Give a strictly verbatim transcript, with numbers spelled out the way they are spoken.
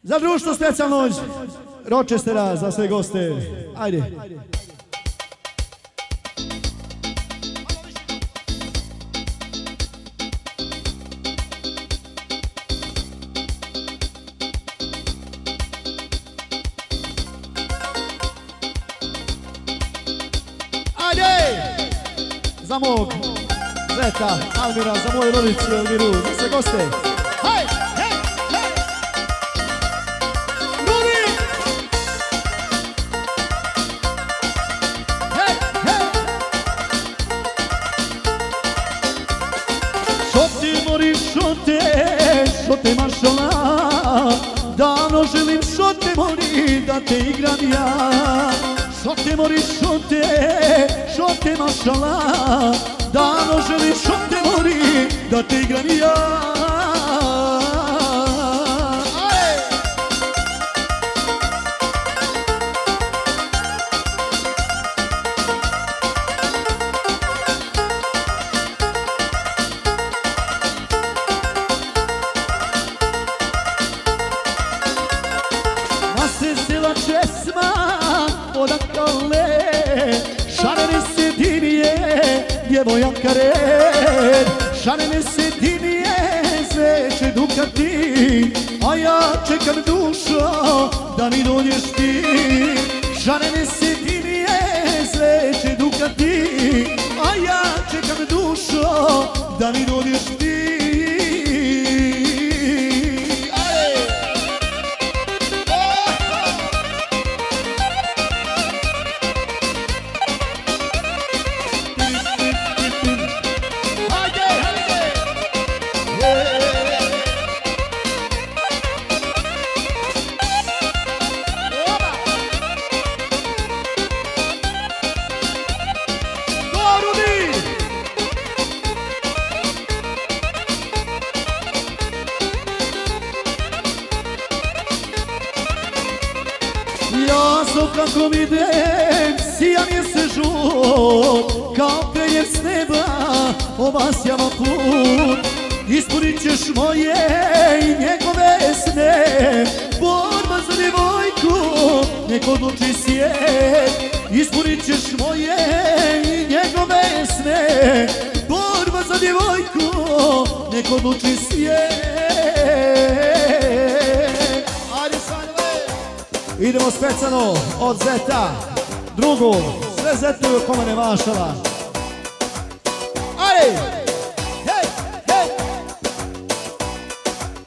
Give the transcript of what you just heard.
Za društvo specijalno Rochestera, za sve goste. Ajde. Ajde! Za mog zeta Almira, za moju rodicu Elmiru, za sve goste. Hej! Hej! Hej! Rudi! Hej! Hej! Šote mori, šote, šote mašala, davno želim šote mori da te igram ja. Šote mori, šote, šote mašala, davno želim šote mori da te igram ja. Nasesila česma odakle, šarene se dinije, djevojaka red. Šarene se dinije, sveće Dukati, a ja čekam dušo da mi dođeš ti. Šarene se dinije, sveće Dukati, a ja čekam dušo da mi dođeš ti. Ja sam kako idem, sija mjesec žut, kao penjer s neba obasjava put. Ispunit ćeš moje i njegove sne, borba za djevojku, nek odluči svijet. Ispunit ćeš moje i njegove sne, borba za djevojku, nek odluči svijet. Idemo specijalno od zeta drugog, sve zetovi u komene mašala.